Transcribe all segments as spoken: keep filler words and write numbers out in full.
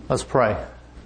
Let's pray.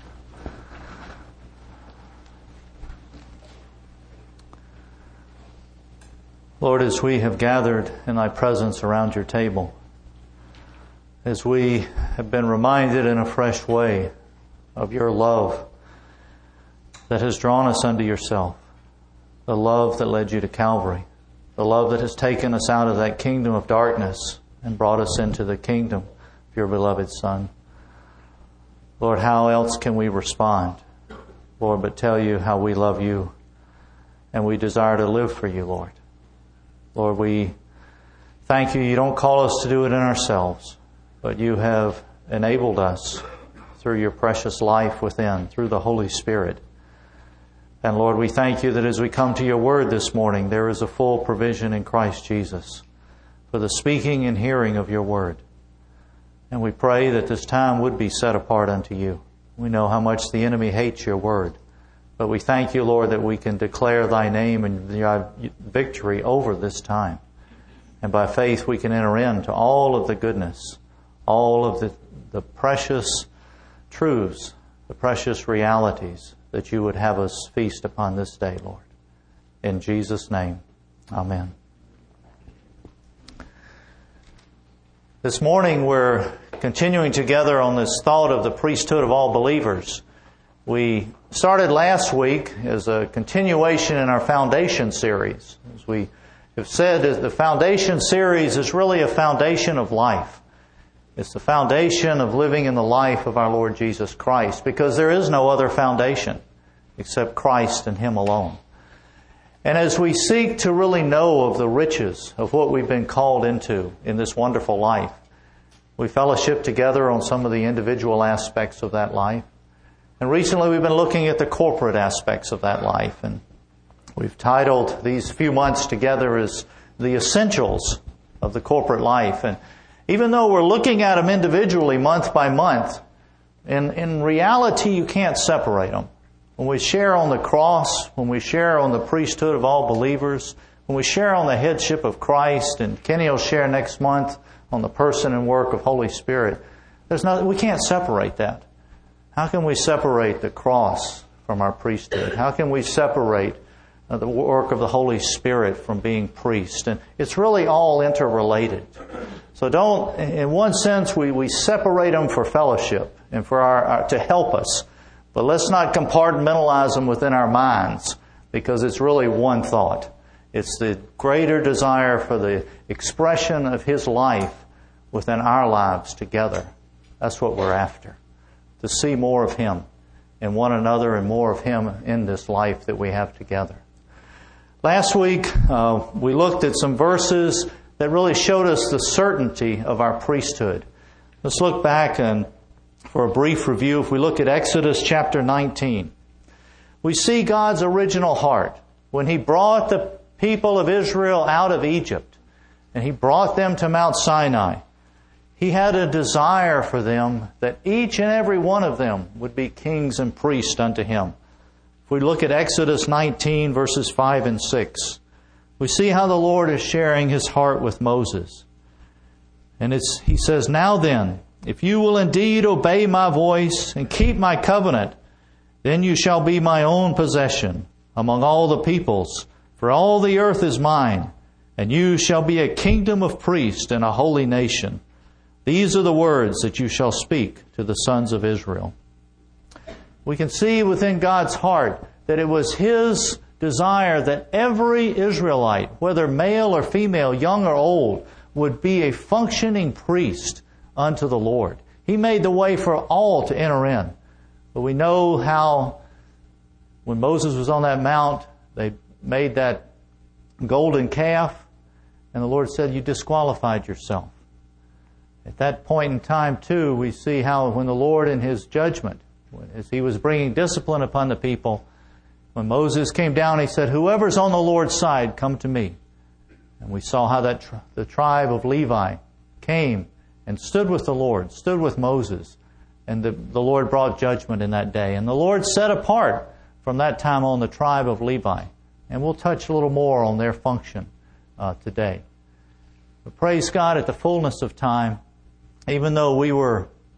Lord, as we have gathered in Thy presence around Your table, as we have been reminded in a fresh way of Your love that has drawn us unto Yourself, the love that led You to Calvary, the love that has taken us out of that kingdom of darkness and brought us into the kingdom of Your beloved Son. Lord, how else can we respond, Lord, but tell You how we love You and we desire to live for You, Lord. Lord, we thank You. You don't call us to do it in ourselves, but You have enabled us through Your precious life within, through the Holy Spirit. And Lord, we thank You that as we come to Your Word this morning, there is a full provision in Christ Jesus for the speaking and hearing of Your Word. And we pray that this time would be set apart unto You. We know how much the enemy hates Your Word. But we thank You, Lord, that we can declare Thy name and Your victory over this time. And by faith we can enter into all of the goodness, all of the, the precious truths, the precious realities that You would have us feast upon this day, Lord. In Jesus' name, amen. This morning we're continuing together on this thought of the priesthood of all believers. We started last week as a continuation in our foundation series. As we have said, the foundation series is really a foundation of life. It's the foundation of living in the life of our Lord Jesus Christ, because there is no other foundation except Christ and Him alone. And as we seek to really know of the riches of what we've been called into in this wonderful life, we fellowship together on some of the individual aspects of that life. And recently we've been looking at the corporate aspects of that life. And we've titled these few months together as the essentials of the corporate life. And even though we're looking at them individually month by month, in, in reality you can't separate them. When we share on the cross, when we share on the priesthood of all believers, when we share on the headship of Christ, and Kenny will share next month on the person and work of Holy Spirit, there's no, we can't separate that. How can we separate the cross from our priesthood? How can we separate uh, the work of the Holy Spirit from being priest? And it's really all interrelated. So don't, in one sense, we, we separate them for fellowship and for our, our to help us. But let's not compartmentalize them within our minds, because it's really one thought. It's the greater desire for the expression of His life within our lives together. That's what we're after. To see more of Him in one another and more of Him in this life that we have together. Last week, uh, we looked at some verses that really showed us the certainty of our priesthood. Let's look back and for a brief review. If we look at Exodus chapter nineteen, we see God's original heart when He brought the people of Israel out of Egypt and He brought them to Mount Sinai. He had a desire for them that each and every one of them would be kings and priests unto Him. If we look at Exodus nineteen verses five and six, we see how the Lord is sharing His heart with Moses. And it's, He says, "Now then, if you will indeed obey my voice and keep my covenant, then you shall be my own possession among all the peoples, for all the earth is mine, and you shall be a kingdom of priests and a holy nation. These are the words that you shall speak to the sons of Israel." We can see within God's heart that it was His desire that every Israelite, whether male or female, young or old, would be a functioning priest unto the Lord. He made the way for all to enter in. But we know how when Moses was on that mount, they made that golden calf, and the Lord said, "You disqualified yourself." At that point in time, too, we see how when the Lord in His judgment, as He was bringing discipline upon the people, when Moses came down, He said, "Whoever's on the Lord's side, come to me." And we saw how that tri- the tribe of Levi came and stood with the Lord, stood with Moses. And the, the Lord brought judgment in that day. And the Lord set apart from that time on the tribe of Levi. And we'll touch a little more on their function uh, today. But praise God, at the fullness of time, even though we were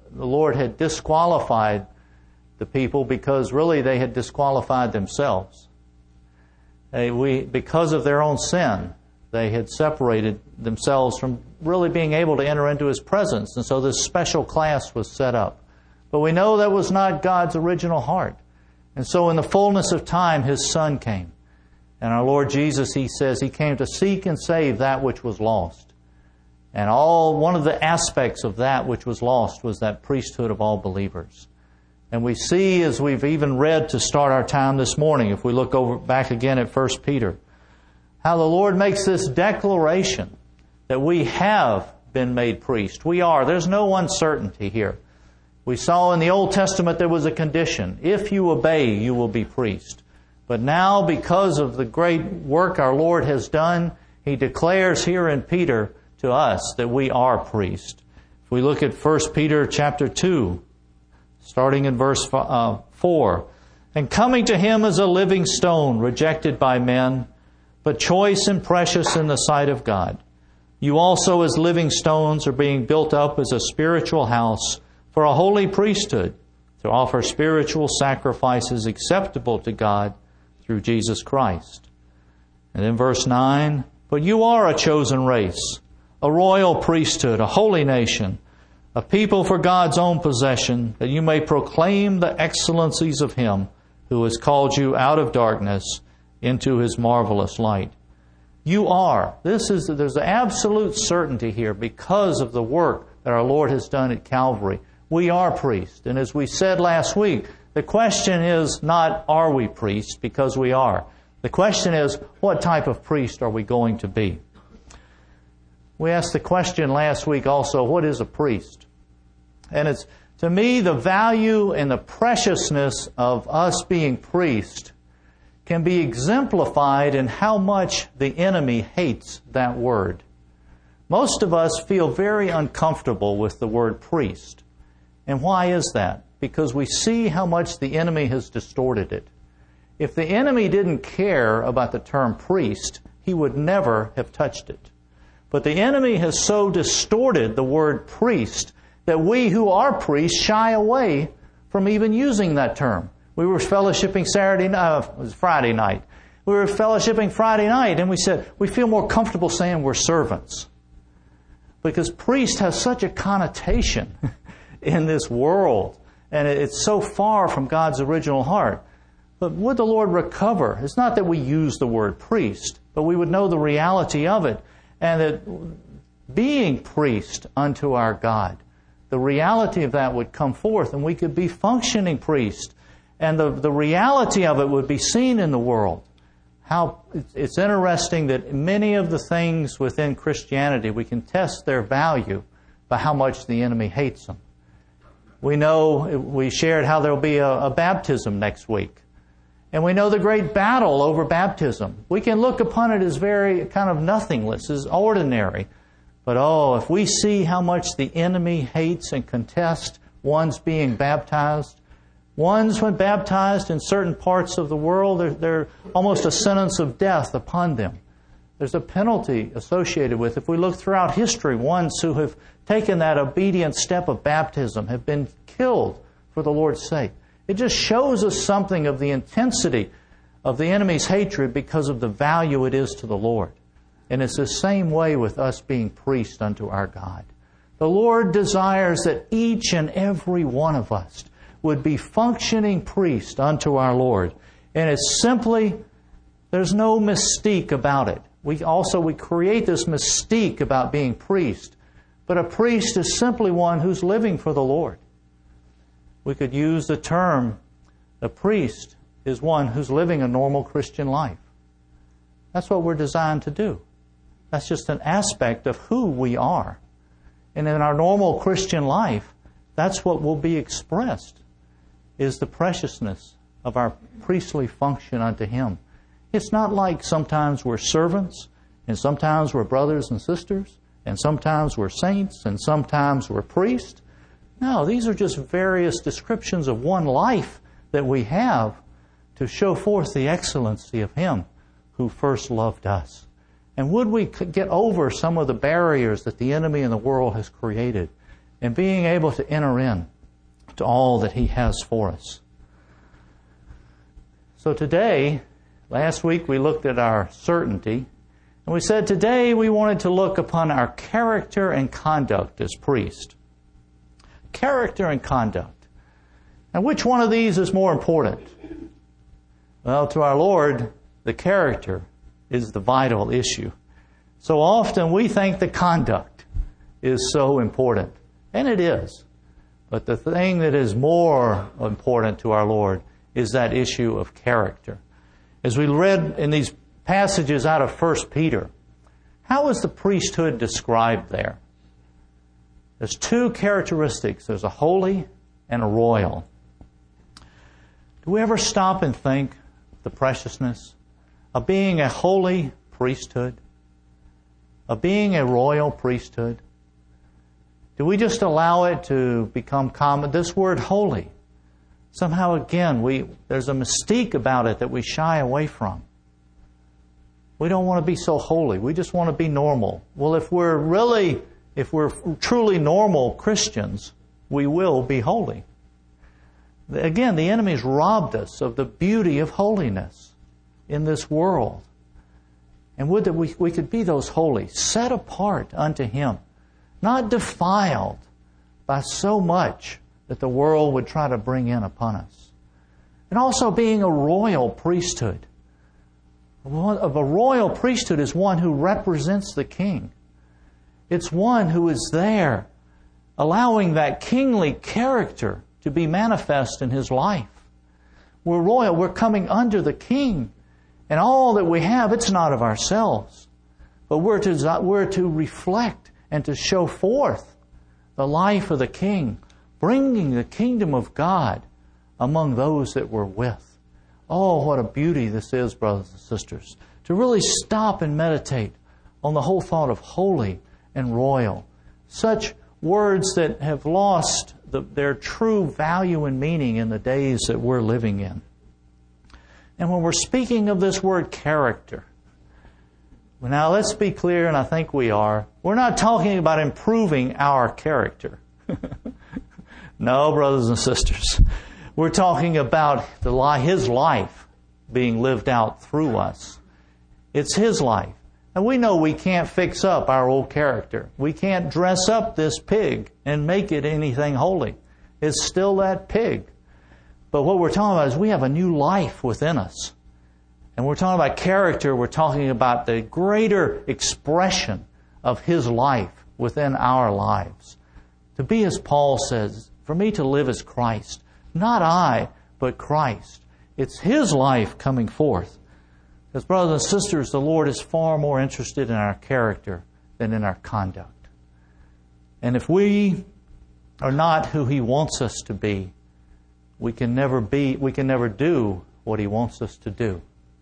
the Lord had disqualified the people because really they had disqualified themselves. They, we, because of their own sin, they had separated themselves from really being able to enter into His presence. And so this special class was set up. But we know that was not God's original heart. And so in the fullness of time, His Son came. And our Lord Jesus, He says, He came to seek and save that which was lost. And all one of the aspects of that which was lost was that priesthood of all believers. And we see, as we've even read to start our time this morning, if we look over back again at First Peter, how the Lord makes this declaration that we have been made priests. We are. There's no uncertainty here. We saw in the Old Testament there was a condition. If you obey, you will be priest. But now, because of the great work our Lord has done, He declares here in Peter to us that we are priests. If we look at First Peter chapter two, starting in verse uh, four, and coming to Him as a living stone, rejected by men, but choice and precious in the sight of God. You also as living stones are being built up as a spiritual house for a holy priesthood, to offer spiritual sacrifices acceptable to God through Jesus Christ. And in verse nine, but you are a chosen race, a royal priesthood, a holy nation, a people for God's own possession, that you may proclaim the excellencies of Him who has called you out of darkness into His marvelous light. You are. This is, there's absolute certainty here because of the work that our Lord has done at Calvary. We are priests. And as we said last week, the question is not, are we priests? Because we are. The question is, what type of priest are we going to be? We asked the question last week also, what is a priest? And it's, to me, the value and the preciousness of us being priests can be exemplified in how much the enemy hates that word. Most of us feel very uncomfortable with the word priest. And why is that? Because we see how much the enemy has distorted it. If the enemy didn't care about the term priest, he would never have touched it. But the enemy has so distorted the word priest that we who are priests shy away from even using that term. We were fellowshipping Saturday night, uh, it was Friday night. We were fellowshipping Friday night and we said, we feel more comfortable saying we're servants. Because priest has such a connotation in this world. And it's so far from God's original heart. But would the Lord recover? It's not that we use the word priest, but we would know the reality of it. And that being priest unto our God, the reality of that would come forth and we could be functioning priests. And the, the reality of it would be seen in the world. How it's interesting that many of the things within Christianity, we can test their value by how much the enemy hates them. We know, we shared how there will be a, a baptism next week. And we know the great battle over baptism. We can look upon it as very kind of nothingless, as ordinary. But oh, if we see how much the enemy hates and contests one's being baptized, ones when baptized in certain parts of the world, they're, they're almost a sentence of death upon them. There's a penalty associated with it. If we look throughout history, ones who have taken that obedient step of baptism have been killed for the Lord's sake. It just shows us something of the intensity of the enemy's hatred because of the value it is to the Lord. And it's the same way with us being priests unto our God. The Lord desires that each and every one of us would be functioning priests unto our Lord. And it's simply, there's no mystique about it. We also, we create this mystique about being priest. But a priest is simply one who's living for the Lord. We could use the term, a priest is one who's living a normal Christian life. That's what we're designed to do. That's just an aspect of who we are. And in our normal Christian life, that's what will be expressed, is the preciousness of our priestly function unto Him. It's not like sometimes we're servants, and sometimes we're brothers and sisters, and sometimes we're saints, and sometimes we're priests. No, these are just various descriptions of one life that we have to show forth the excellency of Him who first loved us. And would we get over some of the barriers that the enemy in the world has created and being able to enter in to all that He has for us. So today, last week we looked at our certainty, and we said today we wanted to look upon our character and conduct as priests. Character and conduct. Now, which one of these is more important? Well, to our Lord, the character is the vital issue. So often we think the conduct is so important, and it is. But the thing that is more important to our Lord is that issue of character. As we read in these passages out of First Peter, how is the priesthood described there? There's two characteristics. There's a holy and a royal. Do we ever stop and think the preciousness of being a holy priesthood, of being a royal priesthood? Do we just allow it to become common? This word holy, somehow again, we there's a mystique about it that we shy away from. We don't want to be so holy. We just want to be normal. Well, if we're really, if we're truly normal Christians, we will be holy. Again, the enemy's robbed us of the beauty of holiness in this world. And would that we, we could be those holy, set apart unto Him, not defiled by so much that the world would try to bring in upon us. And also being a royal priesthood. Of a royal priesthood is one who represents the king. It's one who is there, allowing that kingly character to be manifest in his life. We're royal. We're coming under the king. And all that we have, it's not of ourselves. But we're to, we're to reflect and to show forth the life of the king, bringing the kingdom of God among those that we're with. Oh, what a beauty this is, brothers and sisters, to really stop and meditate on the whole thought of holy and royal. Such words that have lost the, their true value and meaning in the days that we're living in. And when we're speaking of this word character, now let's be clear, and I think we are, we're not talking about improving our character. No, brothers and sisters. We're talking about the li- His life being lived out through us. It's His life. And we know we can't fix up our old character. We can't dress up this pig and make it anything holy. It's still that pig. But what we're talking about is we have a new life within us. And we're talking about character. We're talking about the greater expression of His life within our lives. To be, as Paul says, for me to live as Christ. Not I, but Christ. It's His life coming forth. Because, brothers and sisters, the Lord is far more interested in our character than in our conduct. And if we are not who He wants us to be, we can never be, we can never do what He wants us to do.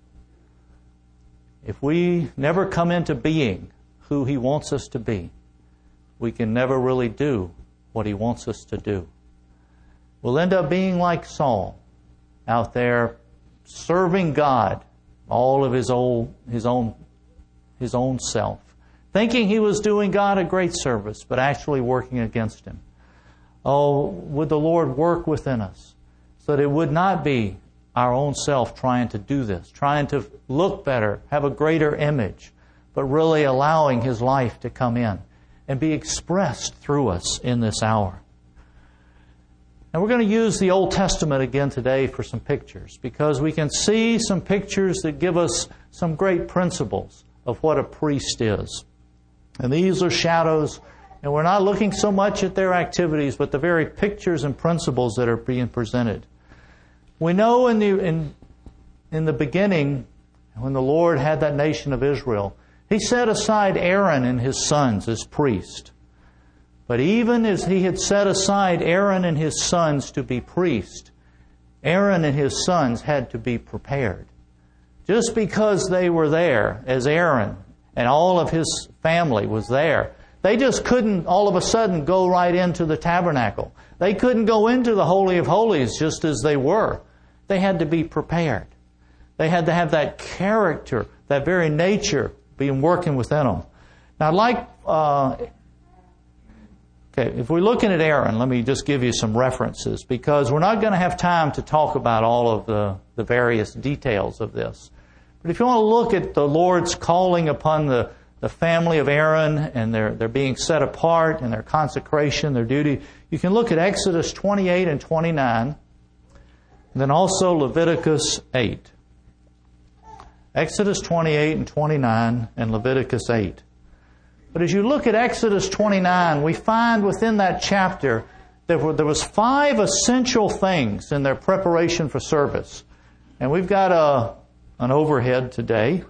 If we never come into being who He wants us to be, we can never really do what He wants us to do. We'll end up being like Saul, out there serving God, all of his own, his own, his own self, thinking he was doing God a great service, but actually working against Him. Oh, would the Lord work within us so that it would not be our own self trying to do this, trying to look better, have a greater image, but really allowing His life to come in and be expressed through us in this hour. And we're going to use the Old Testament again today for some pictures, because we can see some pictures that give us some great principles of what a priest is. And these are shadows, and we're not looking so much at their activities, but the very pictures and principles that are being presented. We know in the in, in the beginning, when the Lord had that nation of Israel, He set aside Aaron and his sons as priests. But even as He had set aside Aaron and his sons to be priests, Aaron and his sons had to be prepared. Just because they were there, as Aaron and all of his family was there, they just couldn't all of a sudden go right into the tabernacle. They couldn't go into the Holy of Holies just as they were. They had to be prepared. They had to have that character, that very nature being working within them. Now, like uh, Okay, if we're looking at Aaron, let me just give you some references, because we're not going to have time to talk about all of the, the various details of this. But if you want to look at the Lord's calling upon the, the family of Aaron and their, their being set apart and their consecration, their duty, you can look at Exodus twenty-eight and twenty-nine, and then also Leviticus eight. Exodus twenty-eight and twenty-nine and Leviticus eight. But as you look at Exodus twenty-nine, we find within that chapter that there was five essential things in their preparation for service. And we've got a, an overhead today.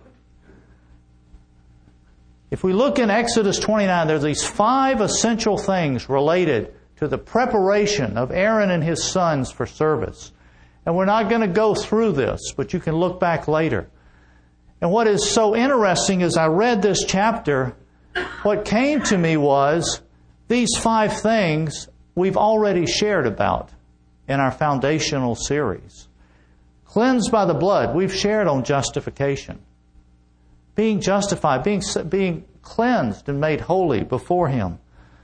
If we look in Exodus twenty-nine, there's these five essential things related to the preparation of Aaron and his sons for service. And we're not going to go through this, but you can look back later. And what is so interesting is I read this chapter, what came to me was these five things we've already shared about in our foundational series. Cleansed by the blood, we've shared on justification. Being justified, being, being cleansed and made holy before Him.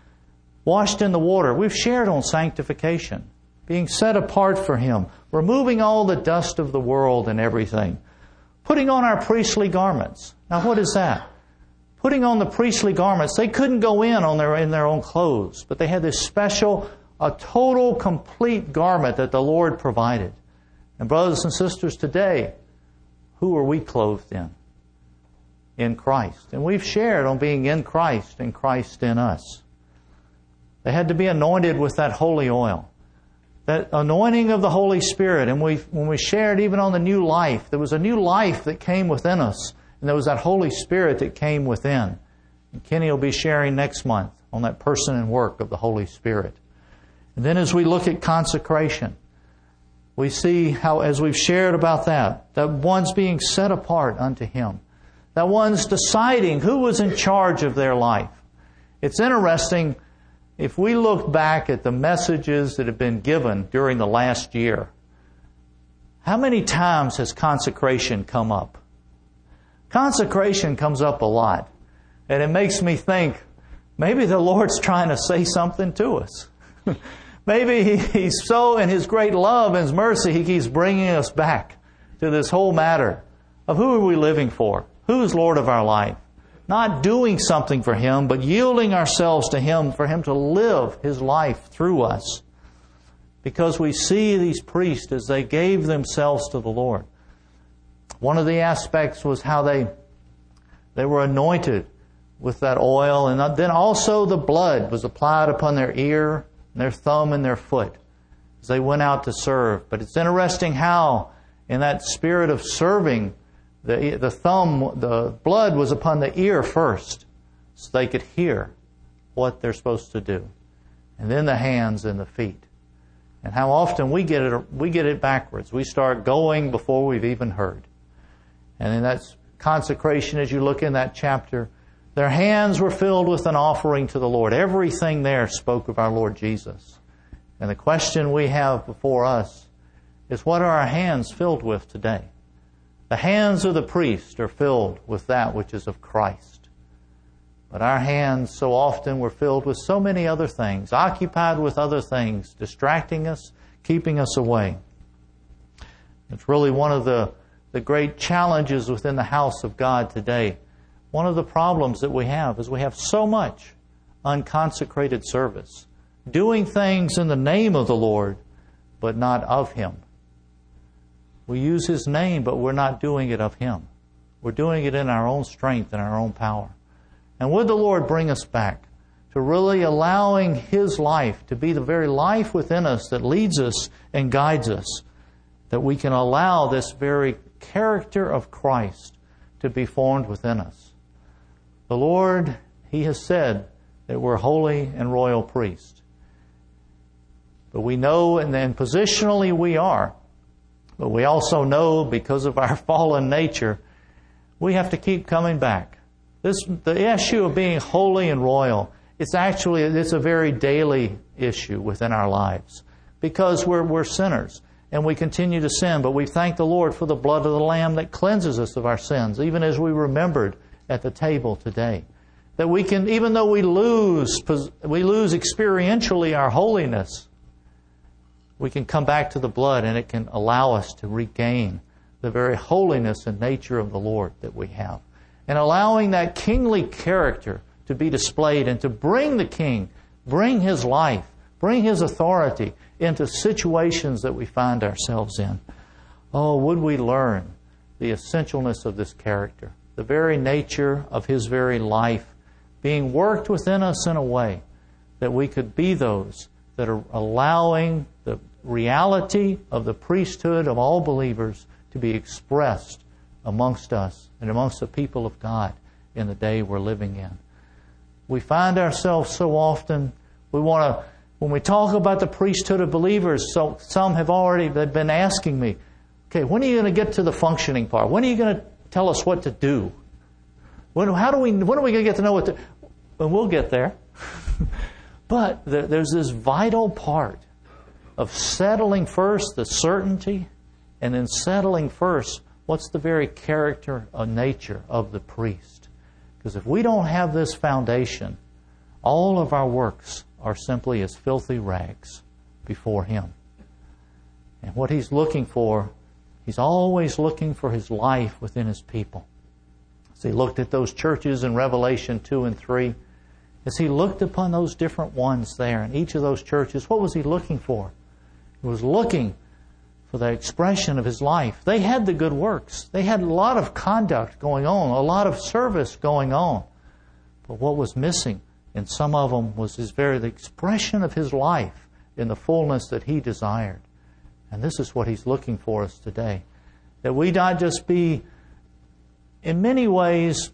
Washed in the water, we've shared on sanctification. Being set apart for Him. Removing all the dust of the world and everything. Putting on our priestly garments. Now what is that? Putting on the priestly garments. They couldn't go in on their in their own clothes, but they had this special, a total, complete garment that the Lord provided. And brothers and sisters, today, who are we clothed in? In Christ. And we've shared on being in Christ and Christ in us. They had to be anointed with that holy oil. That anointing of the Holy Spirit. And we, when we shared even on the new life, there was a new life that came within us. And there was that Holy Spirit that came within. And Kenny will be sharing next month on that person and work of the Holy Spirit. And then as we look at consecration, we see how, as we've shared about that, that one's being set apart unto Him. That one's deciding who was in charge of their life. It's interesting, if we look back at the messages that have been given during the last year, how many times has consecration come up? Consecration comes up a lot. And it makes me think, maybe the Lord's trying to say something to us. Maybe he, He's so, in His great love and His mercy, He keeps bringing us back to this whole matter of who are we living for? Who's Lord of our life? Not doing something for Him, but yielding ourselves to Him for Him to live His life through us. Because we see these priests as they gave themselves to the Lord. One of the aspects was how they they were anointed with that oil, and then also the blood was applied upon their ear, their thumb, and their foot as they went out to serve. But it's interesting how, in that spirit of serving, the the thumb, the blood was upon the ear first, so they could hear what they're supposed to do, and then the hands and the feet. And how often we get it we get it backwards. We start going before we've even heard. And in that consecration, as you look in that chapter, their hands were filled with an offering to the Lord. Everything there spoke of our Lord Jesus. And the question we have before us is, what are our hands filled with today? The hands of the priest are filled with that which is of Christ. But our hands so often were filled with so many other things, occupied with other things, distracting us, keeping us away. It's really one of the The great challenges within the house of God today. One of the problems that we have is we have so much unconsecrated service, doing things in the name of the Lord, but not of Him. We use His name, but we're not doing it of Him. We're doing it in our own strength and our own power. And would the Lord bring us back to really allowing His life to be the very life within us that leads us and guides us, that we can allow this very character of Christ to be formed within us. The Lord, He has said that we're holy and royal priests. But we know, and then positionally we are, but we also know, because of our fallen nature, we have to keep coming back. This, the issue of being holy and royal, it's actually, it's a very daily issue within our lives, because we're, we're sinners. And we continue to sin, but we thank the Lord for the blood of the Lamb that cleanses us of our sins, even as we remembered at the table today. That we can, even though we lose, we lose experientially our holiness, we can come back to the blood and it can allow us to regain the very holiness and nature of the Lord that we have. And allowing that kingly character to be displayed and to bring the King, bring His life, bring His authority into situations that we find ourselves in. Oh, would we learn the essentialness of this character, the very nature of His very life, being worked within us in a way that we could be those that are allowing the reality of the priesthood of all believers to be expressed amongst us and amongst the people of God in the day we're living in. We find ourselves so often, we want to, when we talk about the priesthood of believers, so some have already they've been asking me, okay, when are you going to get to the functioning part? When are you going to tell us what to do? When, how do we, when are we going to get to know what to... Well, we'll get there. But there, there's this vital part of settling first the certainty and then settling first what's the very character or nature of the priest. Because if we don't have this foundation, all of our works are simply as filthy rags before Him. And what He's looking for, He's always looking for His life within His people. As He looked at those churches in Revelation two and three, as He looked upon those different ones there in each of those churches, what was He looking for? He was looking for the expression of His life. They had the good works. They had a lot of conduct going on, a lot of service going on. But what was missing in some of them was His very the expression of His life in the fullness that He desired. And this is what He's looking for us today. That we not just be, in many ways,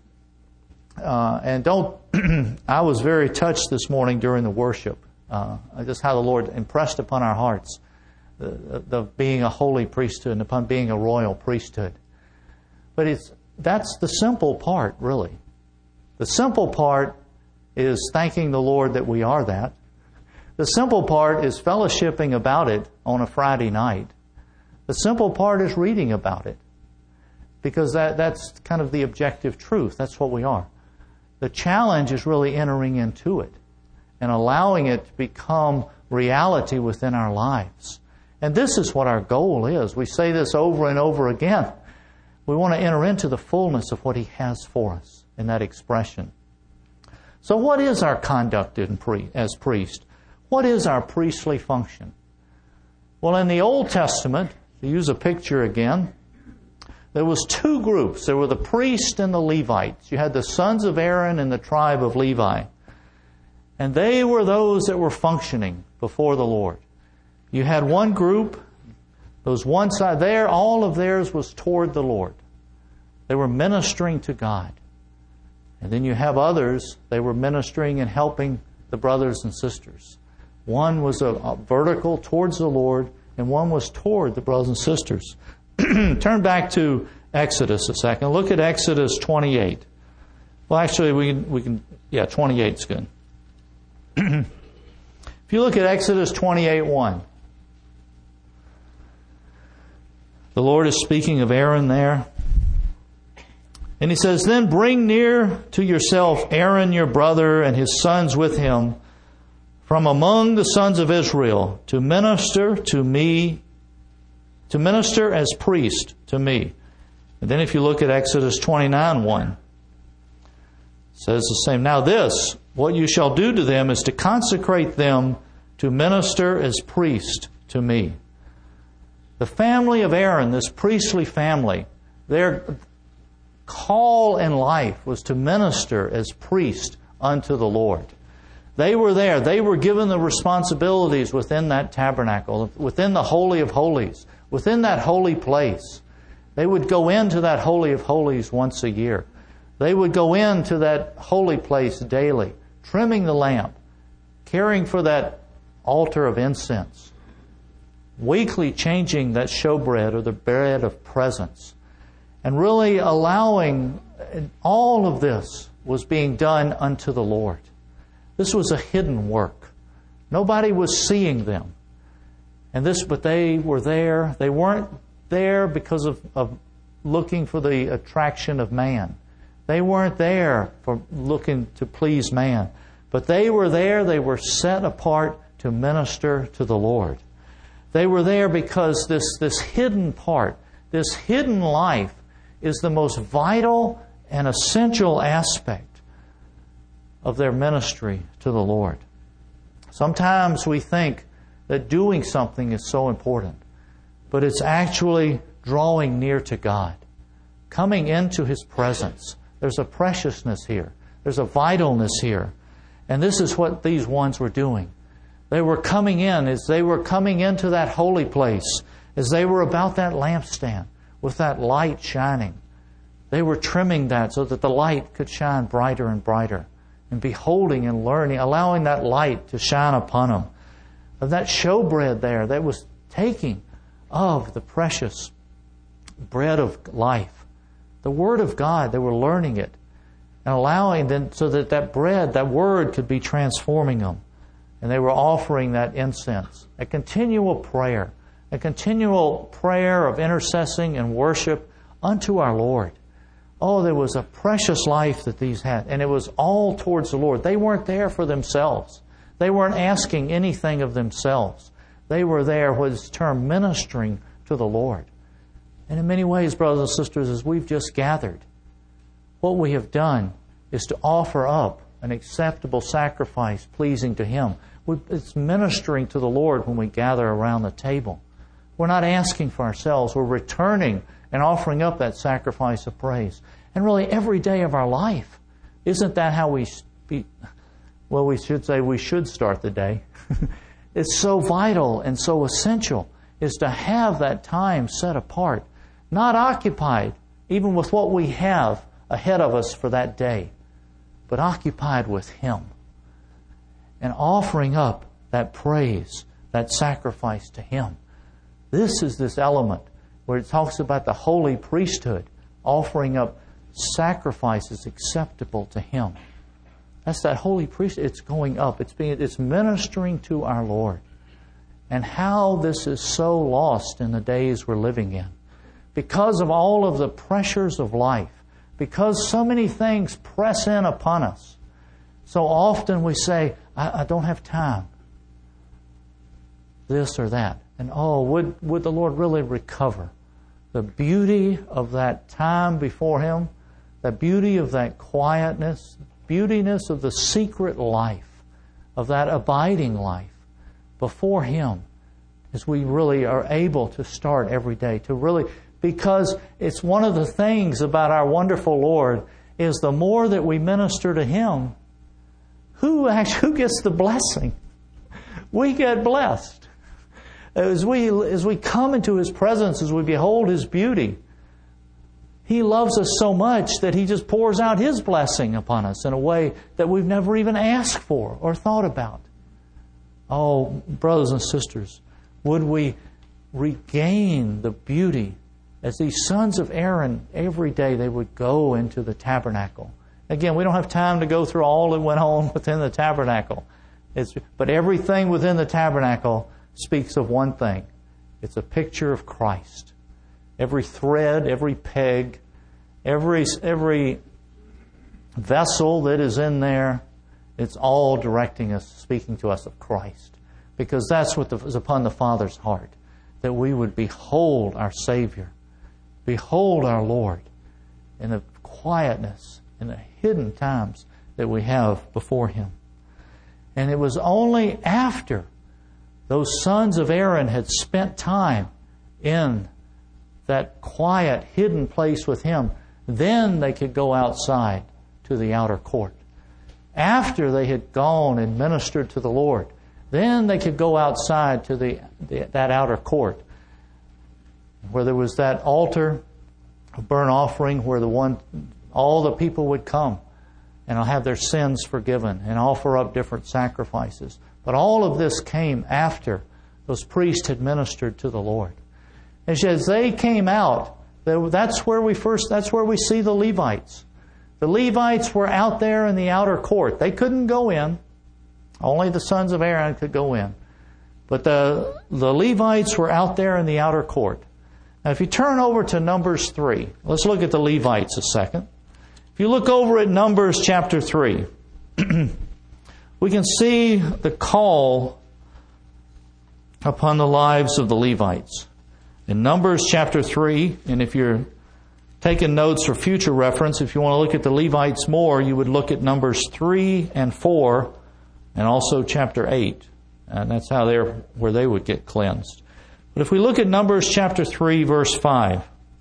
uh, and don't, I was very touched this morning during the worship, uh, just how the Lord impressed upon our hearts the, the being a holy priesthood and upon being a royal priesthood. But it's that's the simple part, really. The simple part is thanking the Lord that we are that. The simple part is fellowshipping about it on a Friday night. The simple part is reading about it. Because that, that's kind of the objective truth. That's what we are. The challenge is really entering into it and allowing it to become reality within our lives. And this is what our goal is. We say this over and over again. We want to enter into the fullness of what He has for us in that expression. So what is our conduct in pre- as priest? What is our priestly function? Well, in the Old Testament, to use a picture again, there was two groups. There were the priest and the Levites. You had the sons of Aaron and the tribe of Levi. And they were those that were functioning before the Lord. You had one group, those one side there, all of theirs was toward the Lord. They were ministering to God. And then you have others, they were ministering and helping the brothers and sisters. One was a, a vertical towards the Lord, and one was toward the brothers and sisters. Turn back to Exodus a second. Look at Exodus twenty-eight. Well, actually, we can, we can yeah, twenty-eight is good. If you look at Exodus twenty-eight one, the Lord is speaking of Aaron there. And He says, "Then bring near to yourself Aaron your brother and his sons with him from among the sons of Israel to minister to me, to minister as priest to me." And then if you look at Exodus twenty-nine one, it says the same. "Now this, what you shall do to them is to consecrate them to minister as priest to me." The family of Aaron, this priestly family, their call in life was to minister as priest unto the Lord. They were there. They were given the responsibilities within that tabernacle, within the Holy of Holies, within that holy place. They would go into that Holy of Holies once a year. They would go into that holy place daily, trimming the lamp, caring for that altar of incense, weekly changing that showbread or the bread of presence, and really allowing all of this was being done unto the Lord. This was a hidden work. Nobody was seeing them. And this, but they were there. They weren't there because of, of looking for the attraction of man. They weren't there for looking to please man. But they were there, they were set apart to minister to the Lord. They were there because this, this hidden part, this hidden life, is the most vital and essential aspect of their ministry to the Lord. Sometimes we think that doing something is so important, but it's actually drawing near to God, coming into His presence. There's a preciousness here. There's a vitalness here. And this is what these ones were doing. They were coming in, as they were coming into that holy place, as they were about that lampstand with that light shining. They were trimming that so that the light could shine brighter and brighter, and beholding and learning, allowing that light to shine upon them. Of that showbread there that was taking of the precious bread of life, the Word of God. They were learning it and allowing them so that that bread, that Word, could be transforming them. And they were offering that incense, a continual prayer, a continual prayer of intercessing and worship unto our Lord. Oh, there was a precious life that these had, and it was all towards the Lord. They weren't there for themselves. They weren't asking anything of themselves. They were there, what is termed ministering to the Lord. And in many ways, brothers and sisters, as we've just gathered, what we have done is to offer up an acceptable sacrifice pleasing to Him. It's ministering to the Lord when we gather around the table. We're not asking for ourselves. We're returning and offering up that sacrifice of praise. And really every day of our life, isn't that how we speak? Well, we should say we should start the day. It's so vital and so essential is to have that time set apart, not occupied even with what we have ahead of us for that day, but occupied with Him and offering up that praise, that sacrifice to Him. This is this element where it talks about the holy priesthood offering up sacrifices acceptable to Him. That's that holy priesthood. It's going up. It's being, it's ministering to our Lord. And how this is so lost in the days we're living in. Because of all of the pressures of life. Because so many things press in upon us. So often we say, I, I don't have time. This or that. And oh, would, would the Lord really recover the beauty of that time before Him, the beauty of that quietness, beautiness of the secret life, of that abiding life before Him, as we really are able to start every day, to really, because it's one of the things about our wonderful Lord is the more that we minister to Him, who actually who gets the blessing? We get blessed. As we, as we come into His presence, as we behold His beauty, He loves us so much that He just pours out His blessing upon us in a way that we've never even asked for or thought about. Oh, brothers and sisters, would we regain the beauty as these sons of Aaron, every day they would go into the tabernacle. Again, we don't have time to go through all that went on within the tabernacle. It's, but everything within the tabernacle speaks of one thing. It's a picture of Christ. Every thread, every peg, every every vessel that is in there, it's all directing us, speaking to us of Christ. Because that's what the, is upon the Father's heart. That we would behold our Savior. Behold our Lord in the quietness, in the hidden times that we have before Him. And it was only after those sons of Aaron had spent time in that quiet, hidden place with Him, then they could go outside to the outer court. After they had gone and ministered to the Lord, then they could go outside to the, the that outer court, where there was that altar of burnt offering, where the one all the people would come and have their sins forgiven and offer up different sacrifices. But all of this came after those priests had ministered to the Lord. And as they came out, that's where we first, that's where we see the Levites. The Levites were out there in the outer court. They couldn't go in. Only the sons of Aaron could go in. But the, the Levites were out there in the outer court. Now if you turn over to Numbers three, let's look at the Levites a second. If you look over at Numbers chapter three, we can see the call upon the lives of the Levites. In Numbers chapter three, and if you're taking notes for future reference, if you want to look at the Levites more, you would look at Numbers three and four, and also chapter eight. And that's how they're where they would get cleansed. But if we look at Numbers chapter three, verse five,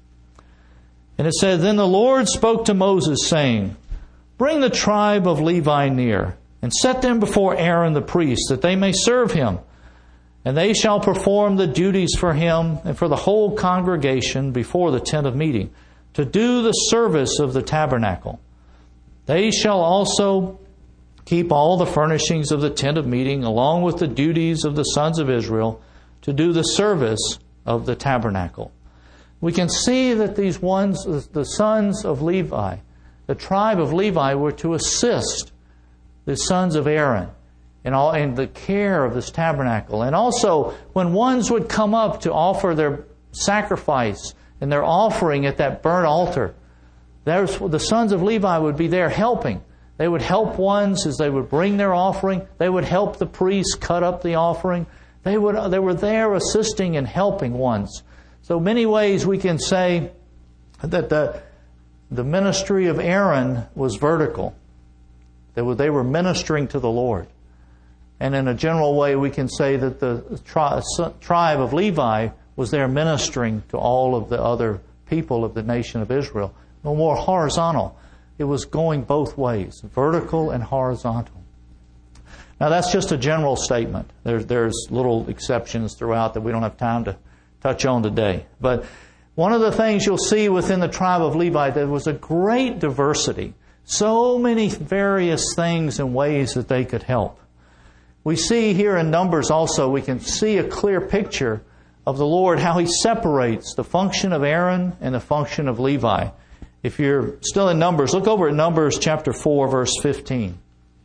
and it says, Then the Lord spoke to Moses, saying, Bring the tribe of Levi near, and set them before Aaron the priest, that they may serve him. And they shall perform the duties for him and for the whole congregation before the tent of meeting, to do the service of the tabernacle. They shall also keep all the furnishings of the tent of meeting, along with the duties of the sons of Israel, to do the service of the tabernacle. We can see that these ones, the sons of Levi, the tribe of Levi, were to assist the sons of Aaron in all in the care of this tabernacle. And also, when ones would come up to offer their sacrifice and their offering at that burnt altar, there's, the sons of Levi would be there helping. They would help ones as they would bring their offering. They would help the priests cut up the offering. They would they were there assisting and helping ones. So many ways we can say that the the ministry of Aaron was vertical. They were, they were ministering to the Lord. And in a general way, we can say that the tri- tribe of Levi was there ministering to all of the other people of the nation of Israel. No more horizontal. It was going both ways, vertical and horizontal. Now, that's just a general statement. There's, there's little exceptions throughout that we don't have time to touch on today. But one of the things you'll see within the tribe of Levi, there was a great diversity. So many various things and ways that they could help. We see here in Numbers also, we can see a clear picture of the Lord, how He separates the function of Aaron and the function of Levi. If you're still in Numbers, look over at Numbers chapter four, verse fifteen.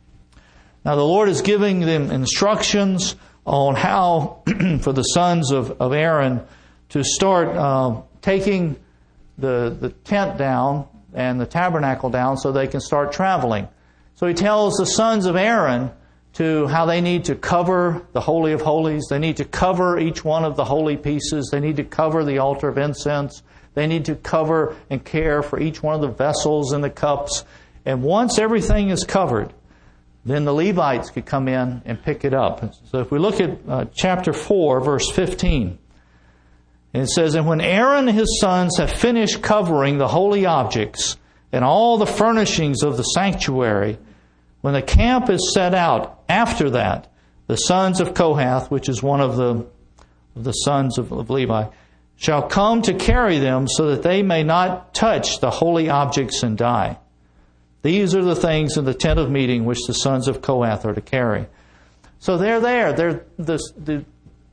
Now the Lord is giving them instructions on how, for the sons of, of Aaron, to start uh, taking the, the tent down and the tabernacle down so they can start traveling. So He tells the sons of Aaron to how they need to cover the Holy of Holies. They need to cover each one of the holy pieces. They need to cover the altar of incense. They need to cover and care for each one of the vessels and the cups. And once everything is covered, then the Levites could come in and pick it up. So if we look at uh, chapter four, verse fifteen, and it says, And when Aaron and his sons have finished covering the holy objects and all the furnishings of the sanctuary, when the camp is set out after that, the sons of Kohath, which is one of the, of the sons of, of Levi, shall come to carry them so that they may not touch the holy objects and die. These are the things in the tent of meeting which the sons of Kohath are to carry. So they're there. They're, the, the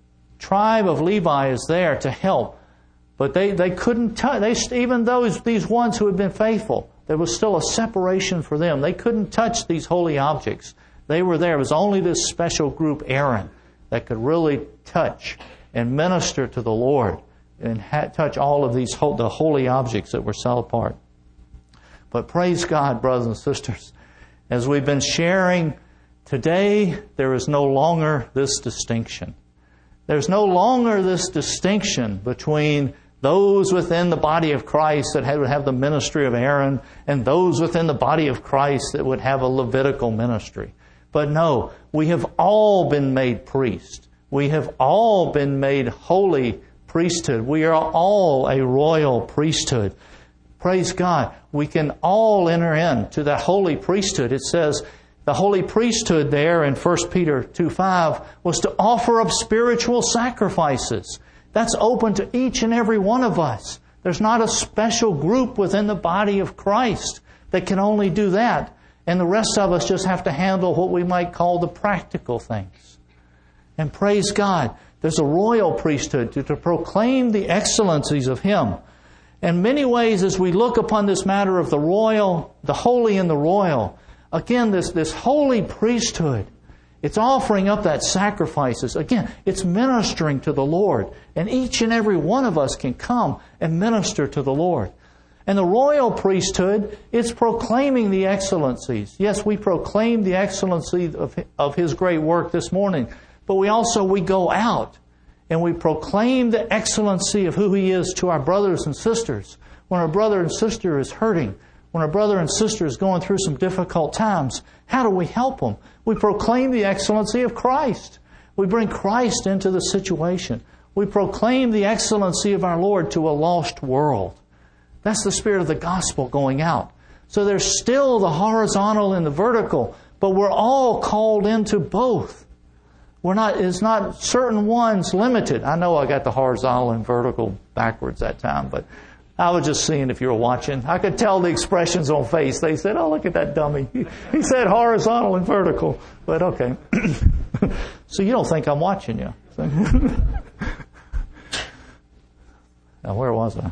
tribe of Levi is there to help. But they, they couldn't touch, they, even those these ones who had been faithful, there was still a separation for them. They couldn't touch these holy objects. They were there. It was only this special group, Aaron, that could really touch and minister to the Lord and ha- touch all of these ho- the holy objects that were set apart. But praise God, brothers and sisters, as we've been sharing, today there is no longer this distinction. There's no longer this distinction between those within the body of Christ that would have the ministry of Aaron and those within the body of Christ that would have a Levitical ministry. But no, we have all been made priests. We have all been made holy priesthood. We are all a royal priesthood. Praise God. We can all enter into that holy priesthood. It says the holy priesthood there in First Peter two five was to offer up spiritual sacrifices. That's open to each and every one of us. There's not a special group within the body of Christ that can only do that. And the rest of us just have to handle what we might call the practical things. And praise God, there's a royal priesthood to, to proclaim the excellencies of Him. In many ways, as we look upon this matter of the royal, the holy and the royal, again, this, this holy priesthood, it's offering up that sacrifices. Again, it's ministering to the Lord. And each and every one of us can come and minister to the Lord. And the royal priesthood, it's proclaiming the excellencies. Yes, we proclaim the excellency of, of His great work this morning, but we also, we go out and we proclaim the excellency of who He is to our brothers and sisters. When our brother and sister is hurting, when our brother and sister is going through some difficult times, how do we help them? We proclaim the excellency of Christ. We bring Christ into the situation. We proclaim the excellency of our Lord to a lost world. That's the spirit of the gospel going out. So there's still the horizontal and the vertical, but we're all called into both. We're not, it's not certain ones limited. I know I got the horizontal and vertical backwards that time, but I was just seeing if you were watching. I could tell the expressions on face. They said, oh, look at that dummy. He, he said horizontal and vertical. But okay. So you don't think I'm watching you. Now, where was I?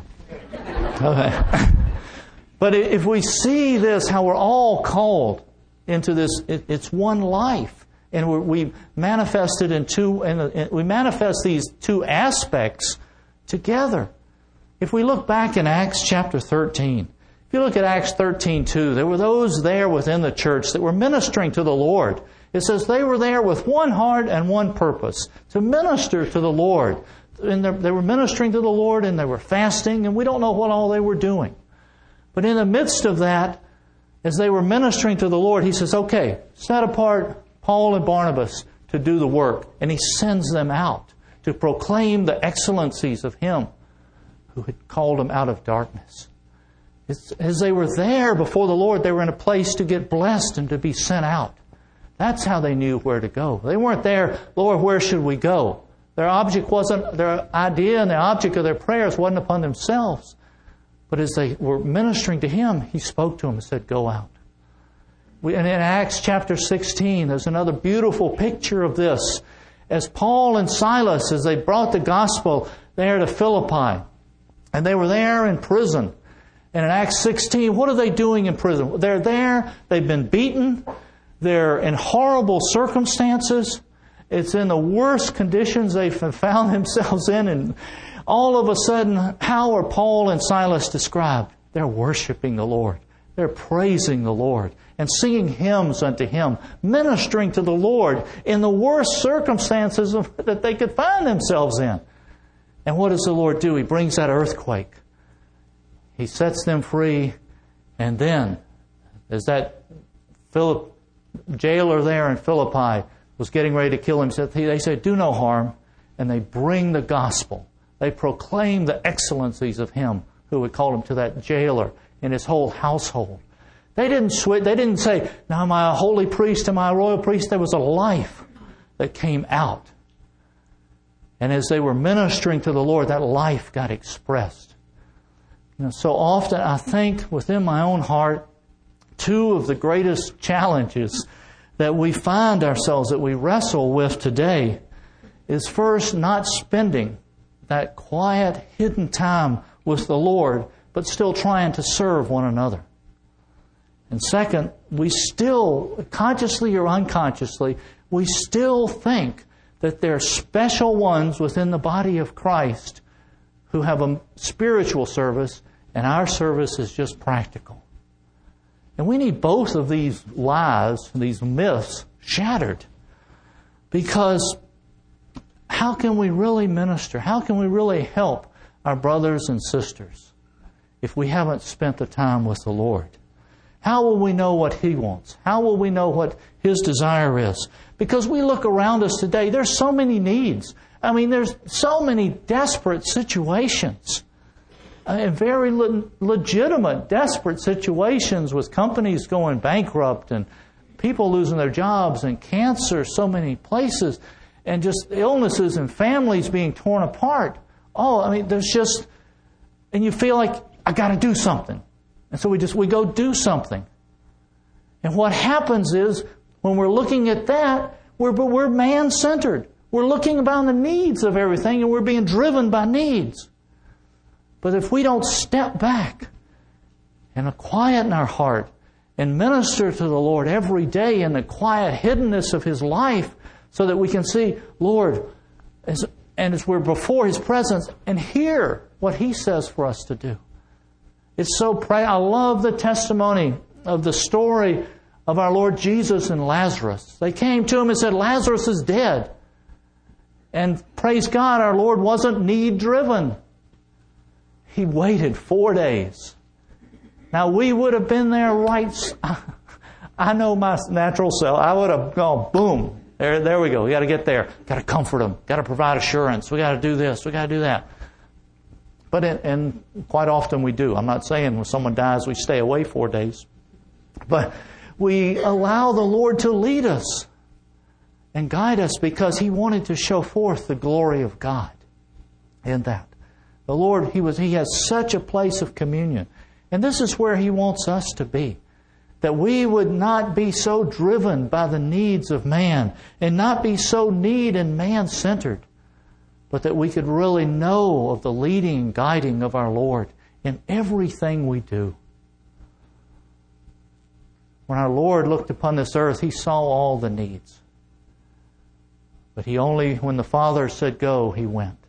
Okay. But if we see this, how we're all called into this, it, it's one life. And we're, we manifest it in two, and we manifest these two aspects together. If we look back in Acts chapter thirteen, if you look at Acts thirteen two, there were those there within the church that were ministering to the Lord. It says they were there with one heart and one purpose, to minister to the Lord. And they were ministering to the Lord and they were fasting, and we don't know what all they were doing. But in the midst of that, as they were ministering to the Lord, He says, okay, set apart Paul and Barnabas to do the work. And He sends them out to proclaim the excellencies of Him who had called them out of darkness. It's, as they were there before the Lord, they were in a place to get blessed and to be sent out. That's how they knew where to go. They weren't there, Lord, where should we go? Their object wasn't, their idea and the object of their prayers wasn't upon themselves. But as they were ministering to Him, He spoke to them and said, go out. We, and in Acts chapter sixteen, there's another beautiful picture of this. As Paul and Silas, as they brought the gospel there to Philippi, and they were there in prison. And in Acts sixteen, what are they doing in prison? They're there, they've been beaten, they're in horrible circumstances. It's in the worst conditions they've found themselves in. And all of a sudden, how are Paul and Silas described? They're worshiping the Lord. They're praising the Lord and singing hymns unto Him, ministering to the Lord in the worst circumstances of, that they could find themselves in. And what does the Lord do? He brings that earthquake. He sets them free. And then, as that Philip, jailer there in Philippi was getting ready to kill him, they said, do no harm. And they bring the gospel. They proclaim the excellencies of Him who had called him to that jailer and his whole household. They didn't switch. They didn't say, now am I a holy priest? Am I a royal priest? There was a life that came out. And as they were ministering to the Lord, that life got expressed. You know, so often I think within my own heart, two of the greatest challenges that we find ourselves, that we wrestle with today, is first not spending that quiet, hidden time with the Lord, but still trying to serve one another. And second, we still, consciously or unconsciously, we still think that there are special ones within the body of Christ who have a spiritual service, and our service is just practical. And we need both of these lies, these myths, shattered. Because how can we really minister? How can we really help our brothers and sisters if we haven't spent the time with the Lord? How will we know what He wants? How will we know what His desire is? Because we look around us today, there's so many needs. I mean, there's so many desperate situations. And very le- legitimate, desperate situations with companies going bankrupt and people losing their jobs and cancer, so many places, and just illnesses and families being torn apart. Oh, I mean, there's just, and you feel like, I got to do something. And so we just, we go do something. And what happens is, when we're looking at that, we're, we're man-centered. We're looking about the needs of everything, and we're being driven by needs. But if we don't step back and quieten our heart and minister to the Lord every day in the quiet hiddenness of His life, so that we can see, Lord, as, and as we're before His presence, and hear what He says for us to do. It's so pray. I love the testimony of the story of our Lord Jesus and Lazarus. They came to him and said, Lazarus is dead. And praise God, our Lord wasn't need-driven. He waited four days. Now, we would have been there right... I know my natural self. I would have gone, boom. There, there we go. We got to get there. Got to comfort them. Got to provide assurance. We got to do this. We got to do that. But in, and quite often we do. I'm not saying when someone dies we stay away four days. But we allow the Lord to lead us and guide us because He wanted to show forth the glory of God in that. The Lord, He was He has such a place of communion. And this is where He wants us to be. That we would not be so driven by the needs of man and not be so need and man-centered, but that we could really know of the leading and guiding of our Lord in everything we do. When our Lord looked upon this earth, He saw all the needs. But He only, when the Father said go, He went.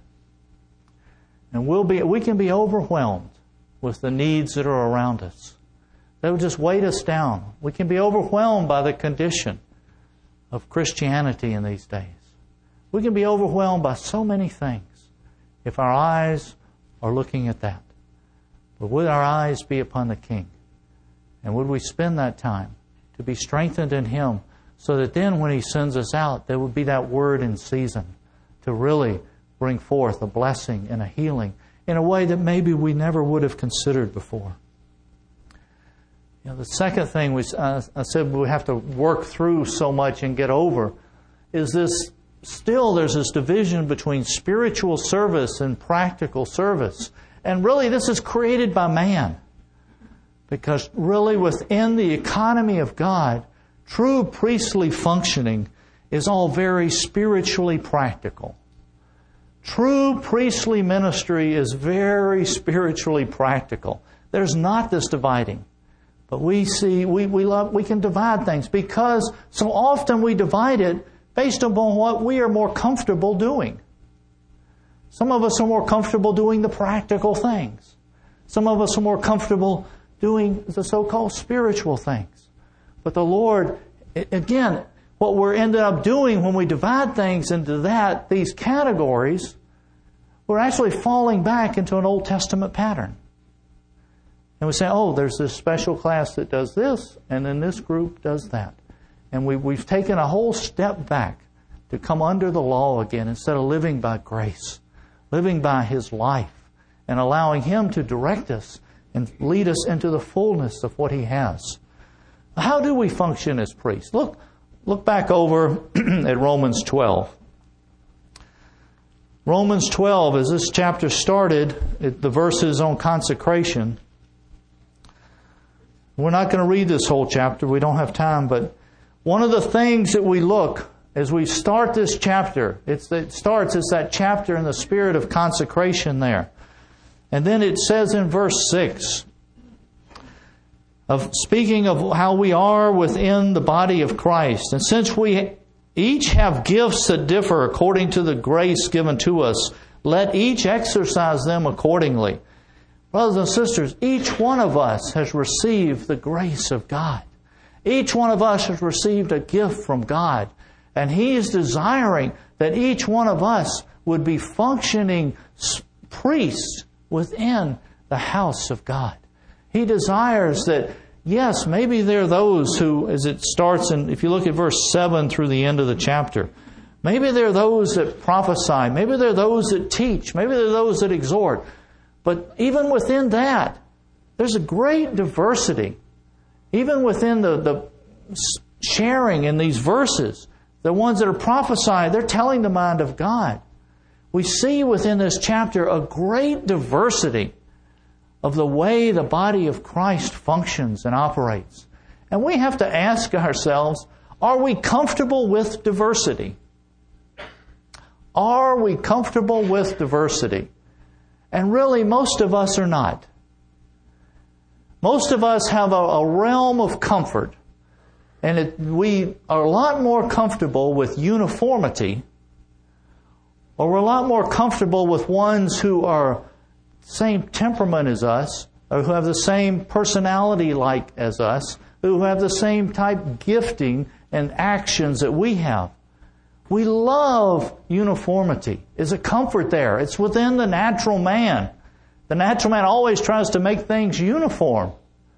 And we'll be, we can be overwhelmed with the needs that are around us. They will just weight us down. We can be overwhelmed by the condition of Christianity in these days. We can be overwhelmed by so many things if our eyes are looking at that. But would our eyes be upon the King? And would we spend that time to be strengthened in Him so that then when He sends us out, there would be that word in season to really bring forth a blessing and a healing in a way that maybe we never would have considered before. You know, the second thing we, uh, I said we have to work through so much and get over is this, still there's this division between spiritual service and practical service. And really this is created by man. Because really within the economy of God, true priestly functioning is all very spiritually practical. True priestly ministry is very spiritually practical. There's not this dividing. But we see, we, we love, we can divide things because so often we divide it based upon what we are more comfortable doing. Some of us are more comfortable doing the practical things. Some of us are more comfortable doing the so-called spiritual things. But the Lord, again, what we're ended up doing when we divide things into that, these categories, we're actually falling back into an Old Testament pattern. And we say, oh, there's this special class that does this, and then this group does that. And we, we've taken a whole step back to come under the law again instead of living by grace, living by His life, and allowing Him to direct us and lead us into the fullness of what He has. How do we function as priests? Look, look back over at Romans twelve. Romans twelve, as this chapter started, it, the verses on consecration. We're not going to read this whole chapter. We don't have time. But one of the things that we look as we start this chapter, it's, it starts, it's that chapter in the spirit of consecration there. And then it says in verse six, of speaking of how we are within the body of Christ. And since we each have gifts that differ according to the grace given to us, let each exercise them accordingly. Brothers and sisters, each one of us has received the grace of God. Each one of us has received a gift from God. And He is desiring that each one of us would be functioning priests within the house of God. He desires that, yes, maybe there are those who, as it starts, and if you look at verse seven through the end of the chapter, maybe there are those that prophesy, maybe there are those that teach, maybe there are those that exhort. But even within that, there's a great diversity. Even within the, the sharing in these verses, the ones that are prophesying, they're telling the mind of God. We see within this chapter a great diversity of the way the body of Christ functions and operates. And we have to ask ourselves, are we comfortable with diversity? Are we comfortable with diversity? And really, most of us are not. Most of us have a, a realm of comfort. And it, we are a lot more comfortable with uniformity, or we're a lot more comfortable with ones who are same temperament as us, or who have the same personality like as us, who have the same type gifting and actions that we have. We love uniformity. There's a comfort there. It's within the natural man. The natural man always tries to make things uniform.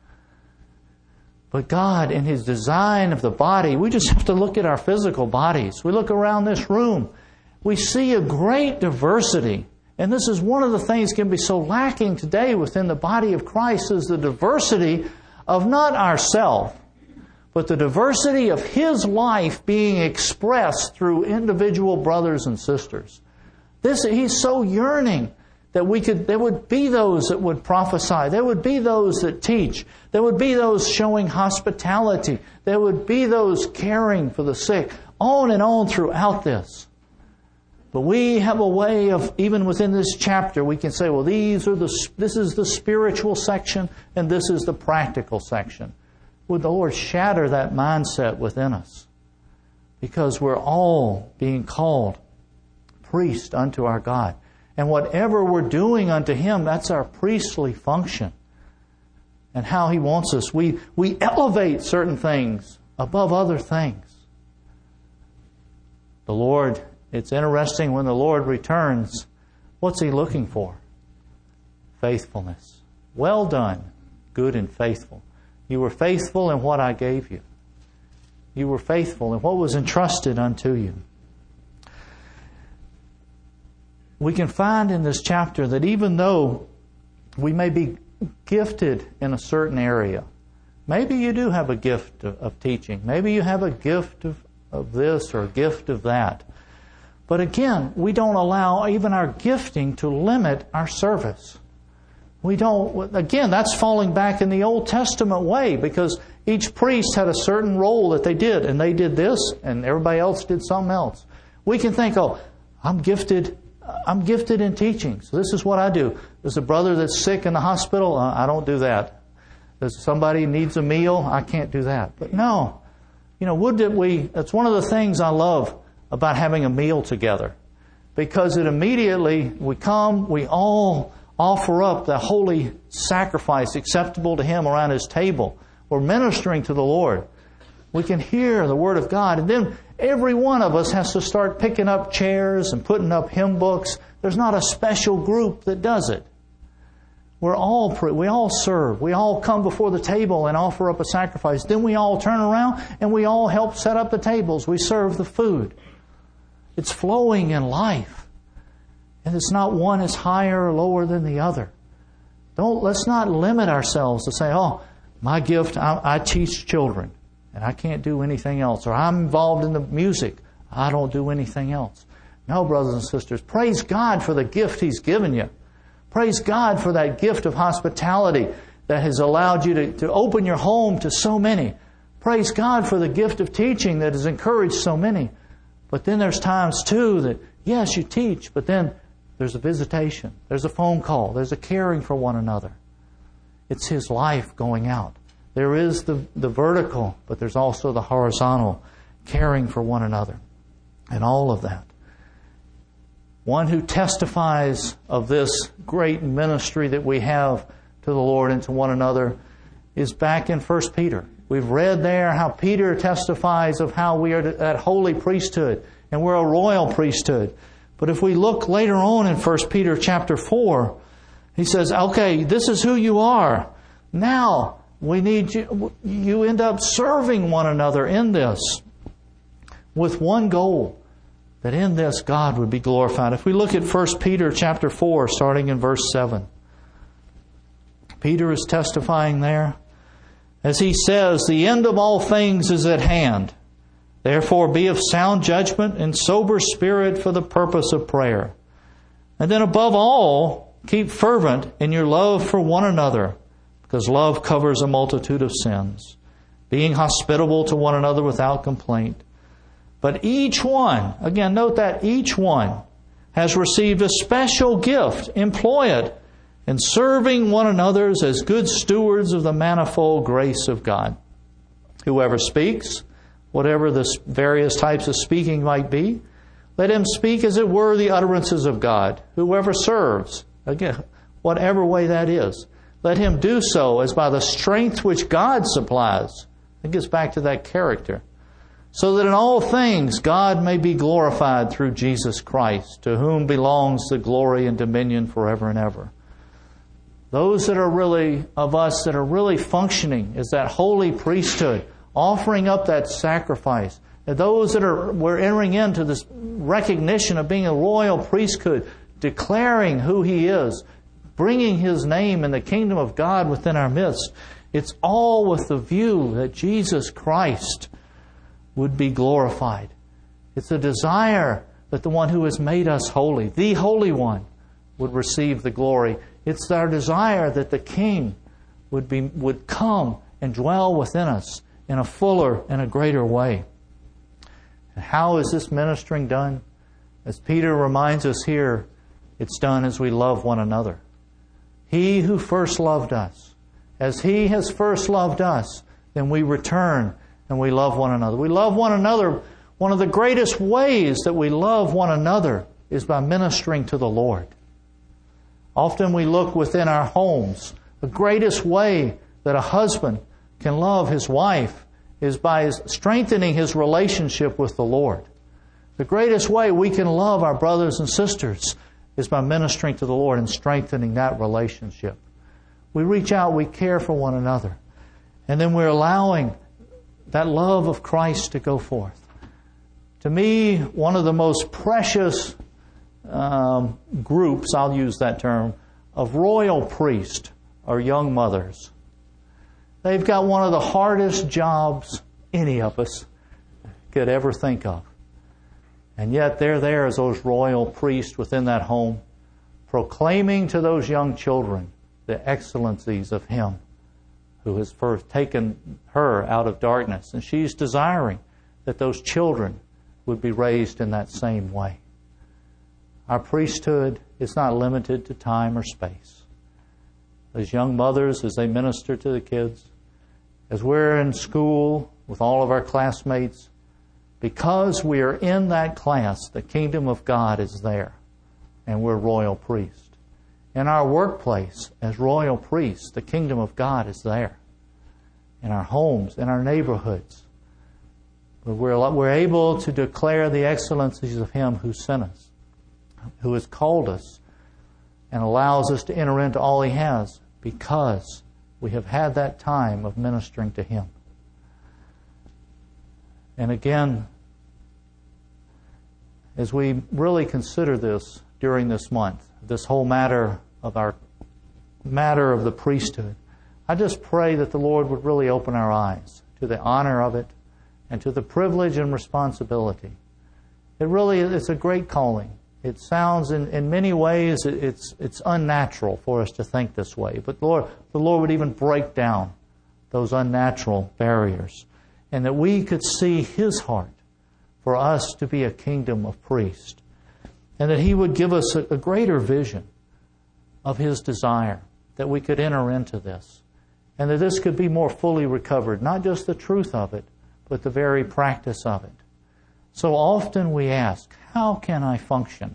But God, in His design of the body, we just have to look at our physical bodies. We look around this room. We see a great diversity. And this is one of the things that can be so lacking today within the body of Christ, is the diversity of not ourselves, but the diversity of His life being expressed through individual brothers and sisters. This, He's so yearning that we could, there would be those that would prophesy. There would be those that teach. There would be those showing hospitality. There would be those caring for the sick. On and on throughout this. But we have a way of, even within this chapter, we can say, well, these are the, this is the spiritual section and this is the practical section. Would the Lord shatter that mindset within us? Because we're all being called priest unto our God. And whatever we're doing unto Him, that's our priestly function. And how He wants us. We, we elevate certain things above other things. The Lord, it's interesting when the Lord returns, what's He looking for? Faithfulness. Well done, good and faithful. You were faithful in what I gave you. You were faithful in what was entrusted unto you. We can find in this chapter that even though we may be gifted in a certain area, maybe you do have a gift of, of teaching, maybe you have a gift of, of this or a gift of that. But again, we don't allow even our gifting to limit our service. We don't, again, that's falling back in the Old Testament way, because each priest had a certain role that they did, and they did this, and everybody else did something else. We can think, oh, I'm gifted I'm gifted in teaching, so this is what I do. There's a brother that's sick in the hospital, uh, I don't do that. There's somebody needs a meal, I can't do that. But no, you know, would that we, that's one of the things I love about having a meal together. Because it immediately, we come, we all offer up the holy sacrifice acceptable to Him around His table. We're ministering to the Lord. We can hear the Word of God. And then every one of us has to start picking up chairs and putting up hymn books. There's not a special group that does it. We're all, we all serve. We all come before the table and offer up a sacrifice. Then we all turn around and we all help set up the tables. We serve the food. It's flowing in life. And it's not one is higher or lower than the other. Don't, let's not limit ourselves to say, oh, my gift, I, I teach children. And I can't do anything else. Or I'm involved in the music. I don't do anything else. No, brothers and sisters, praise God for the gift He's given you. Praise God for that gift of hospitality that has allowed you to, to open your home to so many. Praise God for the gift of teaching that has encouraged so many. But then there's times too that, yes, you teach, but then there's a visitation. There's a phone call. There's a caring for one another. It's His life going out. There is the, the vertical, but there's also the horizontal, caring for one another, and all of that. One who testifies of this great ministry that we have to the Lord and to one another is back in First Peter. We've read there how Peter testifies of how we are that holy priesthood, and we're a royal priesthood. But if we look later on in First Peter chapter four, he says, okay, this is who you are. Now, we need you, you end up serving one another in this with one goal, that in this God would be glorified. If we look at First Peter chapter four, starting in verse seven, Peter is testifying there. As he says, the end of all things is at hand. Therefore be of sound judgment and sober spirit for the purpose of prayer. And then above all, keep fervent in your love for one another, because love covers a multitude of sins, being hospitable to one another without complaint. But each one, again, note that each one has received a special gift. Employ it in serving one another as good stewards of the manifold grace of God. Whoever speaks, whatever the various types of speaking might be, let him speak as it were the utterances of God. Whoever serves, again, whatever way that is, let him do so as by the strength which God supplies. It gets back to that character. So that in all things God may be glorified through Jesus Christ, to whom belongs the glory and dominion forever and ever. Those that are really, of us that are really functioning as that holy priesthood, offering up that sacrifice, and those that are, we're entering into this recognition of being a royal priesthood, declaring who He is, bringing His name and the kingdom of God within our midst. It's all with the view that Jesus Christ would be glorified. It's a desire that the one who has made us holy, the Holy One, would receive the glory. It's our desire that the King would be would come and dwell within us in a fuller and a greater way. And how is this ministering done? As Peter reminds us here, it's done as we love one another. He who first loved us, as He has first loved us, then we return and we love one another. We love one another. One of the greatest ways that we love one another is by ministering to the Lord. Often we look within our homes. The greatest way that a husband can love his wife is by strengthening his relationship with the Lord. The greatest way we can love our brothers and sisters is by ministering to the Lord and strengthening that relationship. We reach out, we care for one another, and then we're allowing that love of Christ to go forth. To me, one of the most precious um, groups, I'll use that term, of royal priests are young mothers. They've got one of the hardest jobs any of us could ever think of. And yet they're there as those royal priests within that home, proclaiming to those young children the excellencies of Him who has first taken her out of darkness. And she's desiring that those children would be raised in that same way. Our priesthood is not limited to time or space. As young mothers, as they minister to the kids, as we're in school with all of our classmates, because we are in that class, the kingdom of God is there, and we're royal priests. In our workplace, as royal priests, the kingdom of God is there. In our homes, in our neighborhoods, we're, we're able to declare the excellencies of Him who sent us, who has called us, and allows us to enter into all He has, because we have had that time of ministering to Him. And again, as we really consider this during this month, this whole matter of our matter of the priesthood, I just pray that the Lord would really open our eyes to the honor of it and to the privilege and responsibility. It really is a great calling. It sounds in, in many ways it's it's unnatural for us to think this way. But Lord, the Lord would even break down those unnatural barriers, and that we could see His heart for us to be a kingdom of priests, and that He would give us a, a greater vision of His desire, that we could enter into this, and that this could be more fully recovered, not just the truth of it, but the very practice of it. So often we ask, how can I function?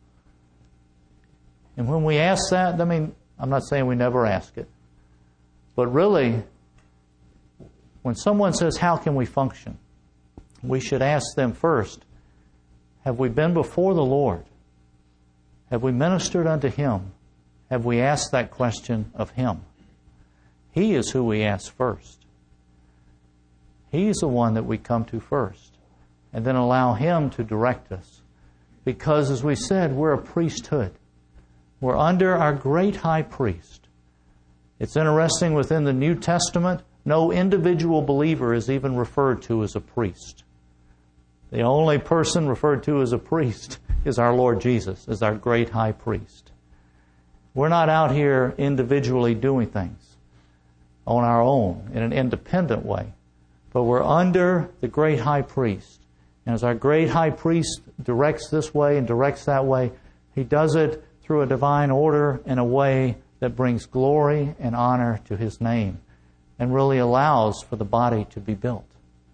And when we ask that, I mean, I'm not saying we never ask it, but really, when someone says, how can we function? We should ask them first, have we been before the Lord? Have we ministered unto Him? Have we asked that question of Him? He is who we ask first. He's the one that we come to first, and then allow Him to direct us. Because, as we said, we're a priesthood. We're under our great high priest. It's interesting, within the New Testament, no individual believer is even referred to as a priest. The only person referred to as a priest is our Lord Jesus, as our great high priest. We're not out here individually doing things on our own in an independent way, but we're under the great high priest. And as our great high priest directs this way and directs that way, He does it through a divine order in a way that brings glory and honor to His name and really allows for the body to be built.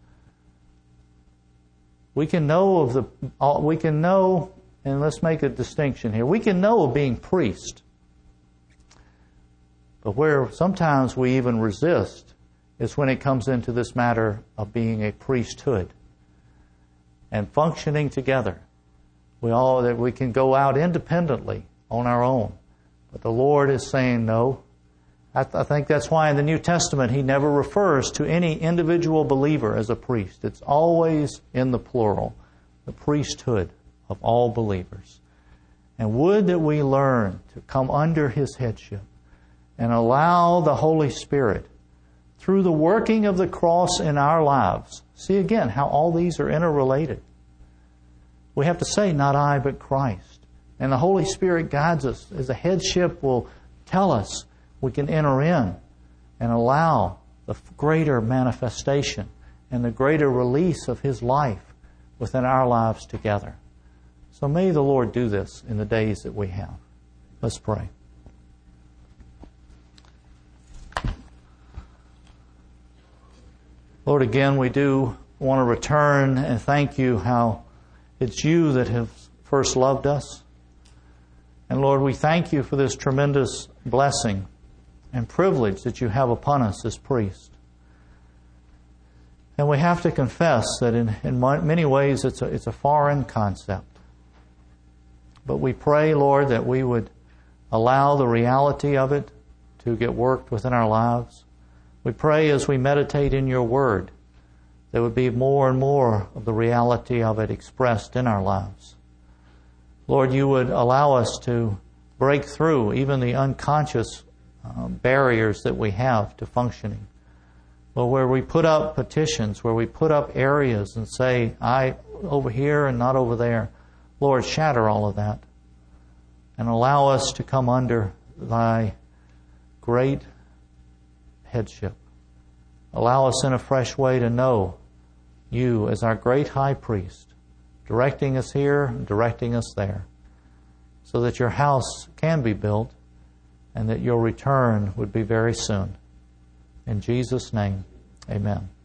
We can know of the, we can know, and let's make a distinction here, we can know of being priest, But where sometimes we even resist is when it comes into this matter of being a priesthood and functioning together. We all that we can go out independently on our own. But the Lord is saying no. I, th- I think that's why in the New Testament He never refers to any individual believer as a priest. It's always in the plural, the priesthood of all believers. And would that we learn to come under His headship and allow the Holy Spirit, through the working of the cross in our lives. See again how all these are interrelated. We have to say, not I, but Christ. And the Holy Spirit guides us. As the headship will tell us, we can enter in and allow the greater manifestation and the greater release of His life within our lives together. So may the Lord do this in the days that we have. Let's pray. Lord, again, we do want to return and thank You how it's You that have first loved us. And Lord, we thank You for this tremendous blessing and privilege that You have upon us as priests. And we have to confess that in, in many ways it's a, it's a foreign concept. But we pray, Lord, that we would allow the reality of it to get worked within our lives. We pray as we meditate in Your Word, there would be more and more of the reality of it expressed in our lives. Lord, You would allow us to break through even the unconscious uh, barriers that we have to functioning. Well, where we put up petitions, where we put up areas and say, I over here and not over there, Lord, shatter all of that and allow us to come under Thy great headship. Allow us in a fresh way to know You as our great high priest, directing us here, directing us there, so that Your house can be built and that Your return would be very soon. In Jesus' name, amen.